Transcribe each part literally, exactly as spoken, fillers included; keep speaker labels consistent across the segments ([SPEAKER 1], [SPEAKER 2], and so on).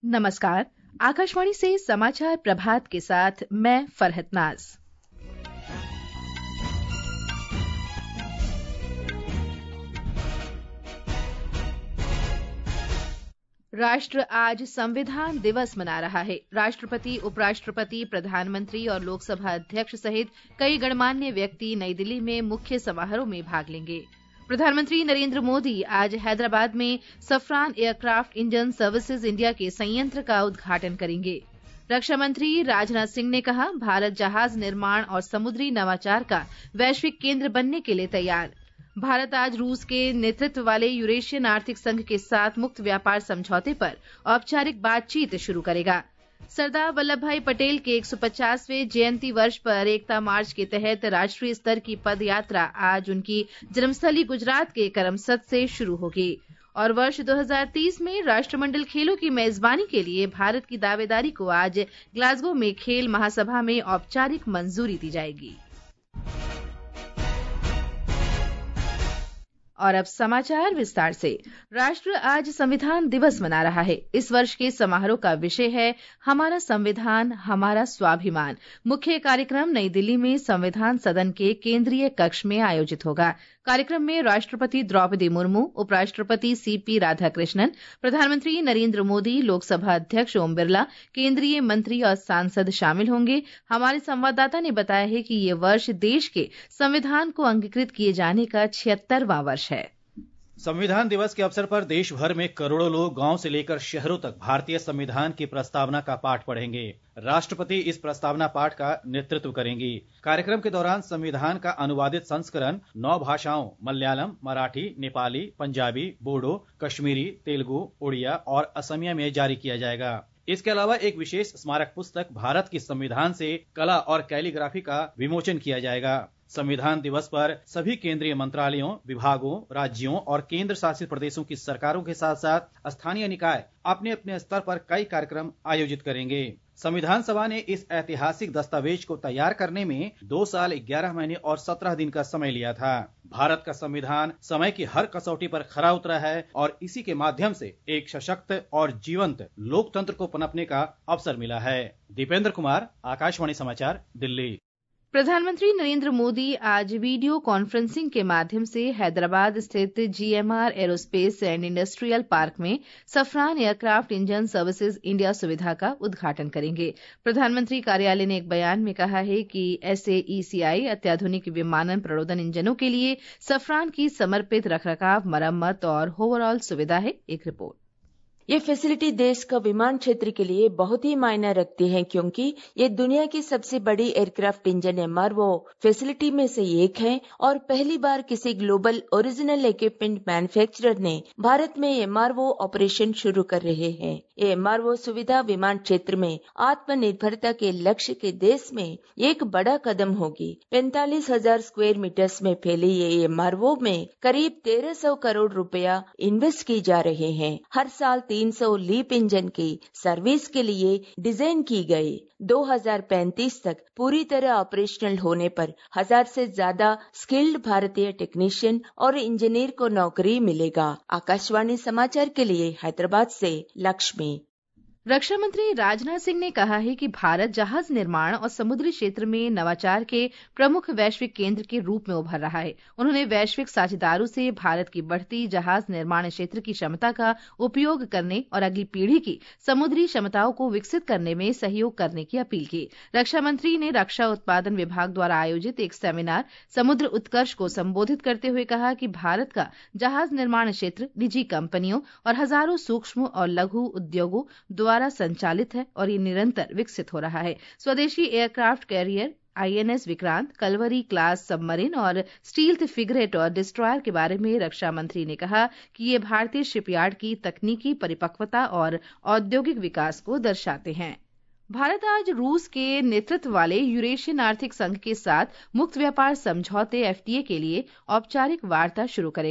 [SPEAKER 1] नमस्कार। आकाशवाणी से समाचार प्रभात के साथ मैं फरहत नाज। राष्ट्र आज संविधान दिवस मना रहा है। राष्ट्रपति, उपराष्ट्रपति, प्रधानमंत्री और लोकसभा अध्यक्ष सहित कई गणमान्य व्यक्ति नई दिल्ली में मुख्य समारोह में भाग लेंगे। प्रधानमंत्री नरेंद्र मोदी आज हैदराबाद में Safran aircraft engine services India के संयंत्र का उद्घाटन करेंगे। रक्षा मंत्री राजनाथ सिंह ने कहा, भारत जहाज निर्माण और समुद्री नवाचार का वैश्विक केंद्र बनने के लिए तैयार। भारत आज रूस के नेतृत्व वाले यूरेशियन आर्थिक संघ के साथ मुक्त व्यापार समझौते पर औपचारिक बातचीत शुरू करेगा। सरदार वल्लभ भाई पटेल के एक सौ पचासवें जयंती वर्ष पर एकता मार्च के तहत राष्ट्रीय स्तर की पद यात्रा आज उनकी जन्मस्थली गुजरात के करमसद से शुरू होगी और वर्ष दो हज़ार तीस में राष्ट्रमंडल खेलों की मेजबानी के लिए भारत की दावेदारी को आज ग्लासगो में खेल महासभा में औपचारिक मंजूरी दी जाएगी। और अब समाचार विस्तार से। राष्ट्र आज संविधान दिवस मना रहा है। इस वर्ष के समारोह का विषय है हमारा संविधान, हमारा स्वाभिमान। मुख्य कार्यक्रम नई दिल्ली में संविधान सदन के केंद्रीय कक्ष में आयोजित होगा। कार्यक्रम में राष्ट्रपति द्रौपदी मुर्मू, उपराष्ट्रपति सीपी राधाकृष्णन, प्रधानमंत्री नरेंद्र मोदी, लोकसभा अध्यक्ष ओम बिरला, केंद्रीय मंत्री और सांसद शामिल होंगे। हमारे संवाददाता ने बताया है कि ये वर्ष देश के संविधान को अंगीकृत किए जाने का छिहत्तरवां वर्ष है।
[SPEAKER 2] संविधान दिवस के अवसर पर देश भर में करोड़ों लोग गांव से लेकर शहरों तक भारतीय संविधान की प्रस्तावना का पाठ पढ़ेंगे। राष्ट्रपति इस प्रस्तावना पाठ का नेतृत्व करेंगी। कार्यक्रम के दौरान संविधान का अनुवादित संस्करण नौ भाषाओं मलयालम, मराठी, नेपाली, पंजाबी, बोडो, कश्मीरी, तेलुगु, उड़िया और असमिया में जारी किया जाएगा। इसके अलावा एक विशेष स्मारक पुस्तक भारत की संविधान से कला और कैलीग्राफी का विमोचन किया जाएगा। संविधान दिवस पर सभी केंद्रीय मंत्रालयों, विभागों, राज्यों और केंद्र शासित प्रदेशों की सरकारों के साथ साथ स्थानीय निकाय अपने अपने स्तर पर कई कार्यक्रम आयोजित करेंगे। संविधान सभा ने इस ऐतिहासिक दस्तावेज को तैयार करने में दो साल ग्यारह महीने और सत्रह दिन का समय लिया था। भारत का संविधान समय की हर कसौटी पर खरा उतरा है और इसी के माध्यम से एक सशक्त और जीवंत लोकतंत्र को पनपने का अवसर मिला है। दीपेंद्र कुमार, आकाशवाणी समाचार, दिल्ली।
[SPEAKER 1] प्रधानमंत्री नरेंद्र मोदी आज वीडियो कॉन्फ्रेंसिंग के माध्यम से हैदराबाद स्थित GMR aerospace and industrial park में Safran aircraft engine services India सुविधा का उद्घाटन करेंगे। प्रधानमंत्री कार्यालय ने एक बयान में कहा है कि एसएईसीआई अत्याधुनिक विमानन प्रणोदन इंजनों के लिए सफरान की समर्पित रखरखाव, मरम्मत और ओवरऑल सुविधा है। एक रिपोर्ट।
[SPEAKER 3] ये फैसिलिटी देश का विमान क्षेत्र के लिए बहुत ही मायने रखती है क्योंकि ये दुनिया की सबसे बड़ी एयरक्राफ्ट इंजन एमआरओ फैसिलिटी में से एक है और पहली बार किसी ग्लोबल ओरिजिनल इक्विपमेंट मैन्युफैक्चरर ने भारत में एमआरओ ऑपरेशन शुरू कर रहे हैं। ये एमआरओ सुविधा विमान क्षेत्र में आत्मनिर्भरता के लक्ष्य के देश में एक बड़ा कदम होगी। पैंतालीस हजार स्क्वायर मीटर्स में फैली ये एमआरओ में करीब तेरह सौ करोड़ रुपया इन्वेस्ट की जा रहे हैं। हर साल तीन सौ लीप इंजन की सर्विस के लिए डिजाइन की गई। दो हज़ार पैंतीस तक पूरी तरह ऑपरेशनल होने पर हजार से ज्यादा स्किल्ड भारतीय टेक्नीशियन और इंजीनियर को नौकरी मिलेगा। आकाशवाणी समाचार के लिए हैदराबाद से लक्ष्मी।
[SPEAKER 1] रक्षा मंत्री राजनाथ सिंह ने कहा है कि भारत जहाज निर्माण और समुद्री क्षेत्र में नवाचार के प्रमुख वैश्विक केंद्र के रूप में उभर रहा है। उन्होंने वैश्विक साझेदारों से भारत की बढ़ती जहाज निर्माण क्षेत्र की क्षमता का उपयोग करने और अगली पीढ़ी की समुद्री क्षमताओं को विकसित करने में सहयोग करने की अपील की। रक्षा मंत्री ने रक्षा उत्पादन विभाग द्वारा आयोजित एक सेमिनार समुद्र उत्कर्ष को संबोधित करते हुए कहा कि भारत का जहाज निर्माण क्षेत्र निजी कंपनियों और हजारों सूक्ष्म और लघु उद्योगों द्वारा संचालित है और ये निरंतर विकसित हो रहा है। स्वदेशी aircraft carrier, INS Vikrant, Kalvari class submarine और स्टील्थ फ्रिगेट और डिस्ट्रॉयर के बारे में रक्षा मंत्री ने कहा कि ये भारतीय शिपयार्ड की तकनीकी परिपक्वता और औद्योगिक विकास को दर्शाते हैं। भारत आज रूस के नेतृत्व वाले यूरेशियन आर्थिक संघ के साथ मुक्त व्यापार समझौते एफटीए के लिए औपचारिक वार्ता शुरू करेगा।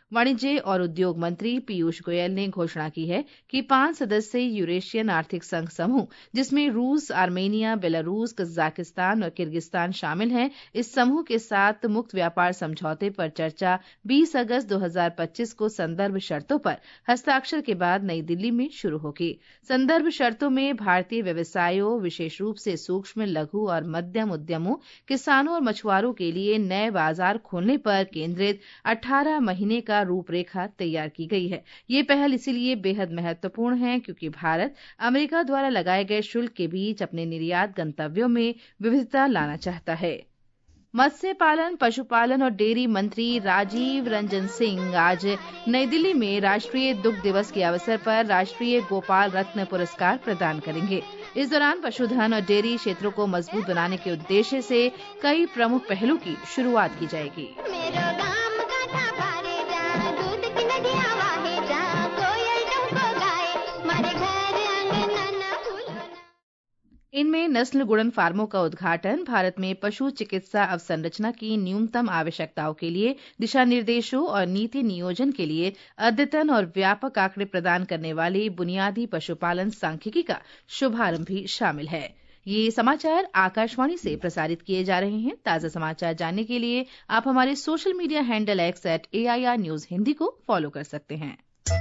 [SPEAKER 1] वाणिज्य और उद्योग मंत्री पीयूष गोयल ने घोषणा की है कि पांच सदस्यीय यूरेशियन आर्थिक संघ समूह, जिसमें रूस, आर्मेनिया, बेलारूस, कजाकिस्तान और किर्गिस्तान शामिल हैं, इस समूह के साथ मुक्त व्यापार समझौते पर चर्चा बीस अगस्त दो हज़ार पच्चीस को संदर्भ शर्तों पर हस्ताक्षर के बाद नई दिल्ली में शुरू होगी। संदर्भ शर्तों में भारतीय व्यवसायों, विशेष रूप से सूक्ष्म, लघु और मध्यम उद्यमों, किसानों और मछुआरों के लिए नए बाजार खोलने पर केंद्रित अठारह महीने का रूपरेखा तैयार की गई है। ये पहल इसीलिए बेहद महत्वपूर्ण है क्योंकि भारत अमेरिका द्वारा लगाए गए शुल्क के बीच अपने निर्यात गंतव्यों में विविधता लाना चाहता है। मत्स्य पालन, पशुपालन और डेयरी मंत्री राजीव रंजन सिंह आज नई दिल्ली में राष्ट्रीय दुग्ध दिवस के अवसर पर राष्ट्रीय गोपाल रत्न पुरस्कार प्रदान करेंगे। इस दौरान पशुधन और डेयरी क्षेत्रों को मजबूत बनाने के उद्देश्य से कई प्रमुख पहलों की शुरुआत की जाएगी। इनमें नस्ल गुणन फार्मों का उद्घाटन, भारत में पशु चिकित्सा अवसंरचना की न्यूनतम आवश्यकताओं के लिए दिशा निर्देशों और नीति नियोजन के लिए अद्यतन और व्यापक आंकड़े प्रदान करने वाली बुनियादी पशुपालन सांख्यिकी का शुभारंभ भी शामिल है। ये समाचार आकाशवाणी से प्रसारित किए जा रहे हैं। ताजा समाचार जानने के लिए आप हमारे social media handle X at A I R news Hindi को फॉलो कर सकते हैं।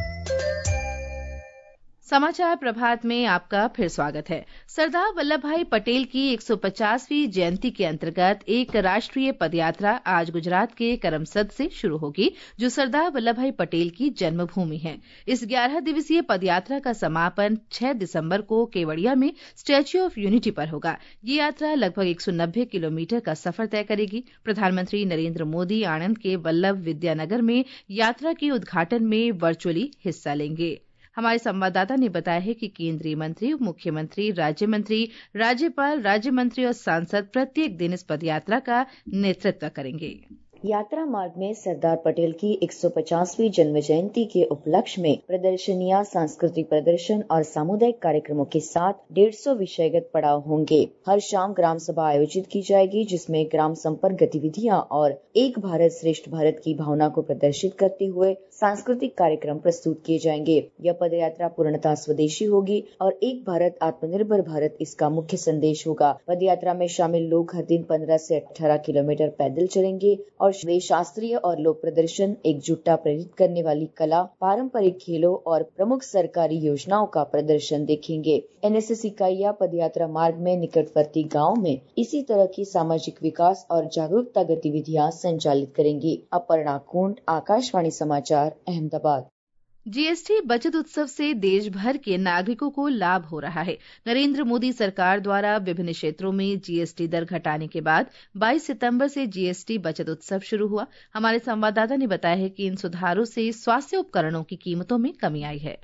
[SPEAKER 1] समाचार प्रभात में आपका फिर स्वागत है। सरदार वल्लभ भाई पटेल की एक सौ पचासवीं जयंती के अंतर्गत एक राष्ट्रीय पदयात्रा आज गुजरात के करमसद से शुरू होगी, जो सरदार वल्लभ भाई पटेल की जन्मभूमि है। इस ग्यारह दिवसीय पदयात्रा का समापन छह दिसंबर को केवड़िया में स्टैच्यू ऑफ यूनिटी पर होगा। ये यात्रा लगभग एक सौ नब्बे किलोमीटर का सफर तय करेगी। प्रधानमंत्री नरेंद्र मोदी आनंद के वल्लभ विद्यानगर में यात्रा के उद्घाटन में वर्चुअली हिस्सा लेंगे। हमारे संवाददाता ने बताया है कि केंद्रीय मंत्री, उप मुख्यमंत्री, राज्य मंत्री, राज्यपाल, राज्य मंत्री और सांसद प्रत्येक दिन इस पदयात्रा का नेतृत्व करेंगे।
[SPEAKER 3] यात्रा मार्ग में सरदार पटेल की एक सौ पचासवीं जन्म जयंती के उपलक्ष्य में प्रदर्शनियां, सांस्कृतिक प्रदर्शन और सामुदायिक कार्यक्रमों के साथ डेढ़ सौ विषयगत पड़ाव होंगे। हर शाम ग्राम सभा आयोजित की जाएगी, जिसमें ग्राम संपर्क गतिविधियां और एक भारत श्रेष्ठ भारत की भावना को प्रदर्शित करते हुए सांस्कृतिक कार्यक्रम प्रस्तुत किए जाएंगे। यह पदयात्रा पूर्णतः स्वदेशी होगी और एक भारत आत्मनिर्भर भारत इसका मुख्य संदेश होगा। पदयात्रा में शामिल लोग हर दिन पंद्रह से अठारह किलोमीटर पैदल चलेंगे और वे शास्त्रीय और लोक प्रदर्शन, एकजुटता प्रेरित करने वाली कला, पारंपरिक खेलों और प्रमुख सरकारी योजनाओं का प्रदर्शन देखेंगे। एन एस एस इकाइयां पदयात्रा मार्ग में निकटवर्ती गाँव में इसी तरह की सामाजिक विकास और जागरूकता गतिविधियां संचालित करेंगी। अपर्णा कुंड, आकाशवाणी समाचार, अहमदाबाद।
[SPEAKER 1] जीएसटी बचत उत्सव से देश भर के नागरिकों को लाभ हो रहा है। नरेंद्र मोदी सरकार द्वारा विभिन्न क्षेत्रों में जीएसटी दर घटाने के बाद बाईस सितंबर से जीएसटी बचत उत्सव शुरू हुआ। हमारे संवाददाता ने बताया है कि इन सुधारों से स्वास्थ्य उपकरणों की कीमतों में कमी आई है।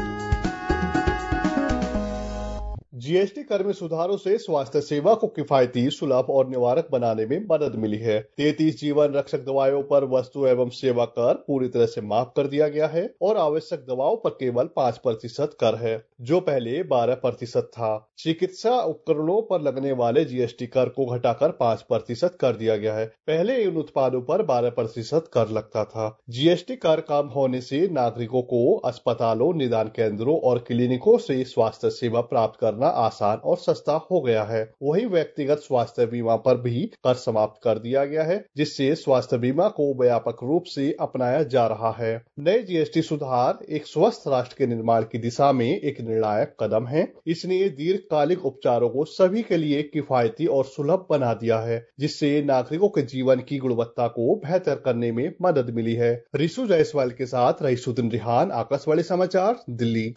[SPEAKER 4] जीएसटी कर में सुधारों से स्वास्थ्य सेवा को किफायती, सुलभ और निवारक बनाने में मदद मिली है। तैंतीस जीवन रक्षक दवाओं पर वस्तु एवं सेवा कर पूरी तरह से माफ कर दिया गया है और आवश्यक दवाओं पर केवल पाँच प्रतिशत कर है, जो पहले बारह प्रतिशत था। चिकित्सा उपकरणों पर लगने वाले जीएसटी कर को घटाकर पाँच प्रतिशत कर दिया गया है। पहले इन उत्पादों पर बारह प्रतिशत कर लगता था। जीएसटी कर कम होने से नागरिकों को अस्पतालों, निदान केंद्रों और क्लिनिकों से स्वास्थ्य सेवा प्राप्त करना आसान और सस्ता हो गया है। वहीं व्यक्तिगत स्वास्थ्य बीमा पर भी कर समाप्त कर दिया गया है, जिससे स्वास्थ्य बीमा को व्यापक रूप से अपनाया जा रहा है। नए जीएसटी सुधार एक स्वस्थ राष्ट्र के निर्माण की दिशा में एक निर्णायक कदम है। इसने दीर्घकालिक उपचारों को सभी के लिए किफायती और सुलभ बना दिया है, जिससे नागरिकों के जीवन की गुणवत्ता को बेहतर करने में मदद मिली है। रिशु जायसवाल के साथ रईसुद्दीन रिहान, आकाशवाणी समाचार, दिल्ली।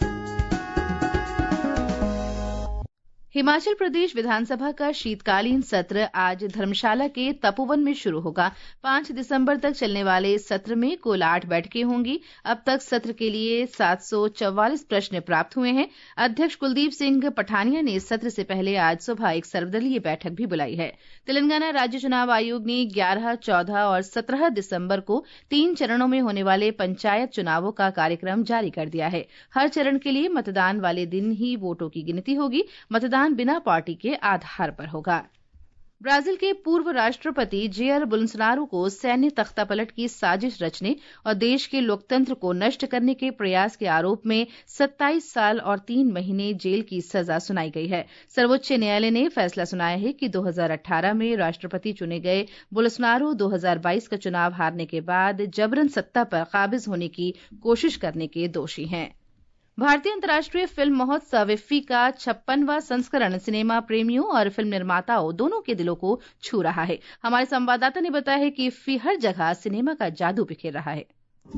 [SPEAKER 1] हिमाचल प्रदेश विधानसभा का शीतकालीन सत्र आज धर्मशाला के तपोवन में शुरू होगा। पाँच दिसंबर तक चलने वाले इस सत्र में कुल आठ बैठकें होंगी। अब तक सत्र के लिए सात सौ चौवालीस प्रश्न प्राप्त हुए हैं। अध्यक्ष कुलदीप सिंह पठानिया ने सत्र से पहले आज सुबह एक सर्वदलीय बैठक भी बुलाई है। तेलंगाना राज्य चुनाव आयोग ने ग्यारह, चौदह और सत्रह दिसंबर को तीन चरणों में होने वाले पंचायत चुनावों का कार्यक्रम जारी कर दिया है। हर चरण के लिए मतदान वाले दिन ही वोटों की गिनती होगी। मतदान बिना पार्टी के आधार पर होगा। ब्राजील के पूर्व राष्ट्रपति जेयर बोल्सोनारो को सैन्य तख्तापलट की साजिश रचने और देश के लोकतंत्र को नष्ट करने के प्रयास के आरोप में सत्ताईस साल और तीन महीने जेल की सजा सुनाई गई है। सर्वोच्च न्यायालय ने फैसला सुनाया है कि दो हज़ार अठारह में राष्ट्रपति चुने गए बोल्सोनारो दो हज़ार बाईस का चुनाव हारने के बाद जबरन सत्ता पर काबिज होने की कोशिश करने के दोषी हैं। भारतीय अंतर्राष्ट्रीय फिल्म महोत्सव इफ्फी का छप्पनवां संस्करण सिनेमा प्रेमियों और फिल्म निर्माताओं दोनों के दिलों को छू रहा है। हमारे संवाददाता ने बताया है कि इफ्फी हर जगह सिनेमा का जादू बिखेर रहा है।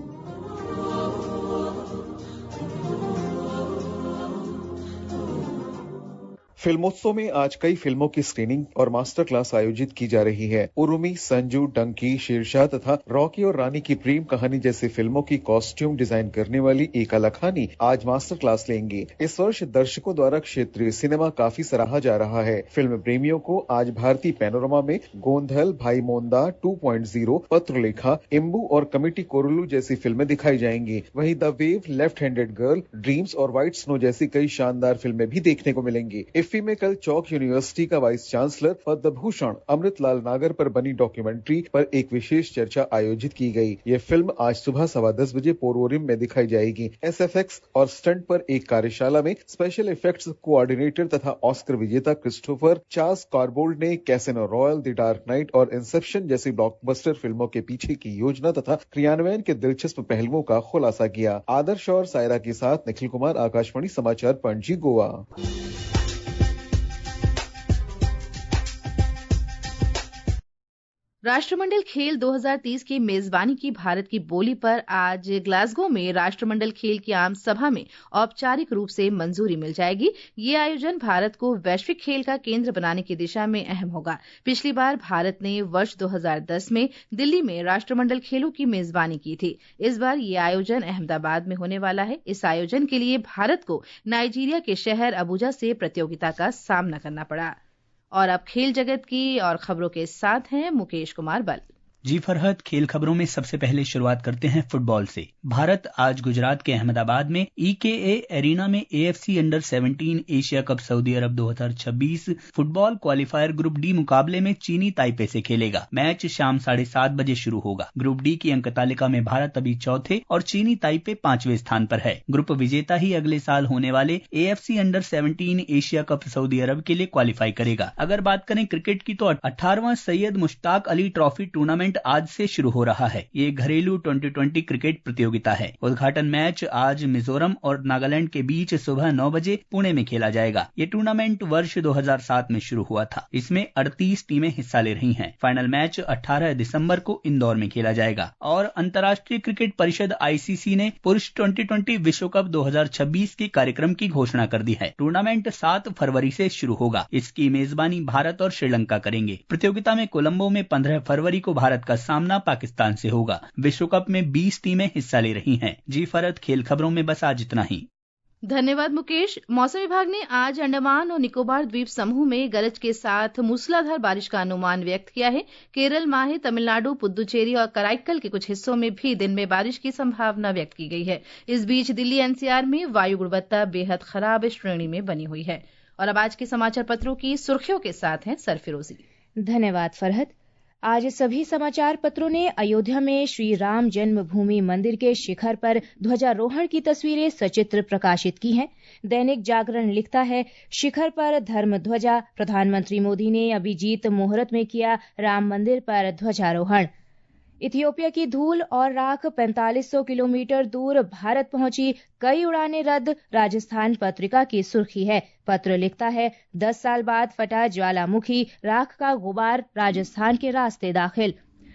[SPEAKER 5] फिल्मोत्सव में आज कई फिल्मों की स्क्रीनिंग और मास्टर क्लास आयोजित की जा रही है। उर्मी, संजू, डंकी, शेरशाह तथा रॉकी और रानी की प्रेम कहानी जैसी फिल्मों की कॉस्ट्यूम डिजाइन करने वाली एका लखानी आज मास्टर क्लास लेंगी। इस वर्ष दर्शकों द्वारा क्षेत्रीय सिनेमा काफी सराहा जा रहा है। फिल्म प्रेमियों को आज भारतीय पैनोरमा में Gondhal, Bhai Monda, two point zero, Patralekha, Imbu और कमिटी कोरुलू जैसी फिल्में दिखाई जाएंगी। वहीं the wave, left handed girl, dreams और व्हाइट स्नो जैसी कई शानदार फिल्में भी देखने को मिलेंगी। इफ्फी में कल चौक यूनिवर्सिटी का वाइस चांसलर पद्म भूषण अमृत लाल नागर पर बनी डॉक्यूमेंट्री पर एक विशेष चर्चा आयोजित की गई। ये फिल्म आज सुबह सवा दस बजे पोर्वोरिम में दिखाई जाएगी। एसएफएक्स और स्टंट पर एक कार्यशाला में स्पेशल इफेक्ट्स कोऑर्डिनेटर तथा ऑस्कर विजेता क्रिस्टोफर चार्ल्स कार्बोल्ड ने Casino Royale, the dark knight और इंसेप्शन जैसी ब्लॉकबस्टर फिल्मों के पीछे की योजना तथा क्रियान्वयन के दिलचस्प पहलुओं का खुलासा किया। आदर्श और सायरा के साथ निखिल कुमार, आकाशवाणी समाचार, पणजी, गोवा।
[SPEAKER 1] राष्ट्रमंडल खेल दो हज़ार तीस की मेजबानी की भारत की बोली पर आज ग्लासगो में राष्ट्रमंडल खेल की आम सभा में औपचारिक रूप से मंजूरी मिल जाएगी। ये आयोजन भारत को वैश्विक खेल का केंद्र बनाने की दिशा में अहम होगा। पिछली बार भारत ने वर्ष दो हज़ार दस में दिल्ली में राष्ट्रमंडल खेलों की मेजबानी की थी। इस बार ये आयोजन अहमदाबाद में होने वाला है। इस आयोजन के लिए भारत को नाइजीरिया के शहर अबुजा से प्रतियोगिता का सामना करना पड़ा। और अब खेल जगत की और खबरों के साथ हैं मुकेश कुमार बल।
[SPEAKER 6] जी फरहत, खेल खबरों में सबसे पहले शुरुआत करते हैं फुटबॉल से। भारत आज गुजरात के अहमदाबाद में ईकेए एरिना में एएफसी अंडर सत्रह एशिया कप सऊदी अरब दो हज़ार छब्बीस फुटबॉल क्वालिफायर ग्रुप डी मुकाबले में चीनी ताइपे से खेलेगा। मैच शाम साढ़े सात बजे शुरू होगा। ग्रुप डी की अंक तालिका में भारत अभी चौथे और चीनी ताइपे पांचवें स्थान पर है। ग्रुप विजेता ही अगले साल होने वाले एएफसी अंडर सत्रह एशिया कप सऊदी अरब के लिए क्वालिफाई करेगा। अगर बात करें क्रिकेट की तो अठारहवां सैयद मुश्ताक अली ट्रॉफी टूर्नामेंट आज से शुरू हो रहा है। ये घरेलू ट्वेंटी ट्वेंटी क्रिकेट प्रतियोगिता है। उद्घाटन मैच आज मिजोरम और नागालैंड के बीच सुबह नौ बजे पुणे में खेला जाएगा। ये टूर्नामेंट वर्ष दो हज़ार सात में शुरू हुआ था। इसमें अड़तीस टीमें हिस्सा ले रही हैं। फाइनल मैच अठारह दिसंबर को इंदौर में खेला जाएगा। और अंतर्राष्ट्रीय क्रिकेट परिषद आईसीसी ने पुरुष ट्वेंटी ट्वेंटी विश्व कप दो हज़ार छब्बीस के कार्यक्रम की घोषणा कर दी है। टूर्नामेंट सात फरवरी से शुरू होगा। इसकी मेजबानी भारत और श्रीलंका करेंगे। प्रतियोगिता में कोलंबो में पंद्रह फरवरी को भारत का सामना पाकिस्तान से होगा। विश्व कप में बीस टीमें हिस्सा ले रही हैं। जी फरहत, खेल खबरों में बस आज इतना ही।
[SPEAKER 1] धन्यवाद मुकेश। मौसम विभाग ने आज अंडमान और निकोबार द्वीप समूह में गरज के साथ मूसलाधार बारिश का अनुमान व्यक्त किया है। केरल, माहे, तमिलनाडु, पुद्दुचेरी और कराईकल के कुछ हिस्सों में भी दिन में बारिश की संभावना व्यक्त की गई है। इस बीच दिल्ली एनसीआर में वायु गुणवत्ता बेहद खराब श्रेणी में बनी हुई है। और अब आज के समाचार पत्रों की सुर्खियों के साथ हैं सरफिरोजी।
[SPEAKER 7] धन्यवाद फरहत। आज सभी समाचार पत्रों ने अयोध्या में श्री राम जन्मभूमि मंदिर के शिखर पर ध्वजारोहण की तस्वीरें सचित्र प्रकाशित की हैं। दैनिक जागरण लिखता है, शिखर पर धर्म ध्वजा, प्रधानमंत्री मोदी ने अभिजीत मुहूर्त में किया राम मंदिर पर ध्वजारोहण। इथियोपिया की धूल और राख पैंतालीस सौ किलोमीटर दूर भारत पहुंची, कई उड़ानें रद्द, राजस्थान पत्रिका की सुर्खी है। पत्र लिखता है, दस साल बाद फटा ज्वालामुखी, राख का गुबार राजस्थान के रास्ते दाखिल।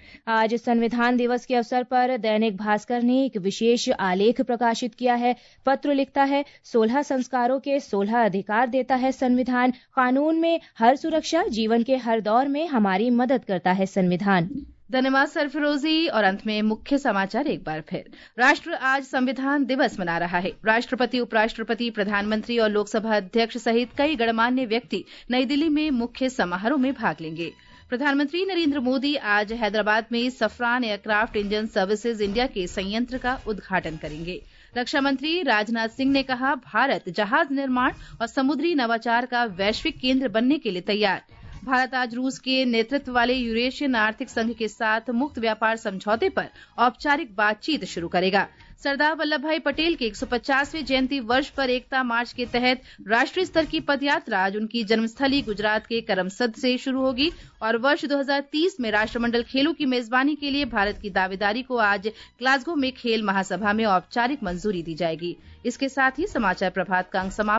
[SPEAKER 7] आज संविधान दिवस के अवसर पर दैनिक भास्कर ने एक विशेष आलेख प्रकाशित किया है। पत्र लिखता है, सोलह संस्कारों के सोलह अधिकार देता है संविधान, कानून में हर सुरक्षा, जीवन के हर दौर में हमारी मदद करता है संविधान।
[SPEAKER 1] धन्यवाद सरफिरोजी। और अंत में मुख्य समाचार एक बार फिर। राष्ट्र आज संविधान दिवस मना रहा है। राष्ट्रपति, उपराष्ट्रपति, प्रधानमंत्री और लोकसभा अध्यक्ष सहित कई गणमान्य व्यक्ति नई दिल्ली में मुख्य समारोह में भाग लेंगे। प्रधानमंत्री नरेंद्र मोदी आज हैदराबाद में Safran aircraft engine services India के संयंत्र का उद्घाटन करेंगे। रक्षा मंत्री राजनाथ सिंह ने कहा, भारत जहाज निर्माण और समुद्री नवाचार का वैश्विक केंद्र बनने के लिए तैयार। भारत आज रूस के नेतृत्व वाले यूरेशियन आर्थिक संघ के साथ मुक्त व्यापार समझौते पर औपचारिक बातचीत शुरू करेगा। सरदार वल्लभ भाई पटेल के एक सौ पचासवें जयंती वर्ष पर एकता मार्च के तहत राष्ट्रीय स्तर की पदयात्रा आज उनकी जन्मस्थली गुजरात के करमसद से शुरू होगी और वर्ष दो हज़ार तीस में राष्ट्रमंडल खेलों की मेजबानी के लिए भारत की दावेदारी को आज ग्लासगो में खेल महासभा में औपचारिक मंजूरी दी जाएगी। इसके साथ ही समाचार प्रभात का अंक समाप्त